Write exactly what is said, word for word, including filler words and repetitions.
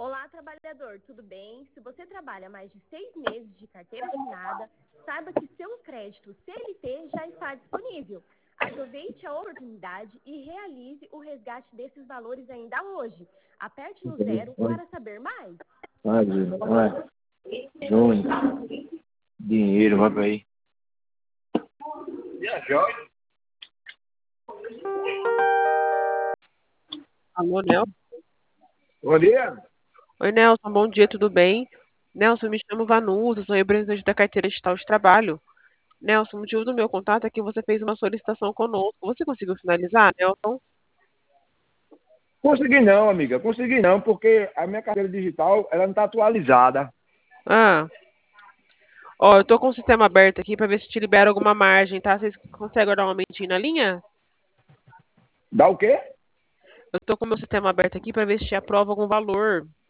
Olá, trabalhador, tudo bem? Se você trabalha mais de seis meses de carteira assinada, saiba que seu crédito C L T já está disponível. Aproveite a oportunidade e realize o resgate desses valores ainda hoje. Aperte no zero para saber mais. Vai, Júnior, vai. Júnior. Dinheiro, vai pra aí. Alô, Nelson? Bom dia. Oi, Nelson, bom dia, tudo bem? Nelson, me chamo Vanusa, sou representante da carteira digital de trabalho. Nelson, o motivo do meu contato é que você fez uma solicitação conosco. Você conseguiu finalizar, Nelson? Consegui não, amiga. Consegui não, porque a minha carteira digital, ela não tá atualizada. Ah. Ó, eu tô com o sistema aberto aqui para ver se te libera alguma margem, tá? Vocês conseguem dar um momentinho na linha? Dá o quê? Eu tô com o meu sistema aberto aqui para ver se te aprova algum valor.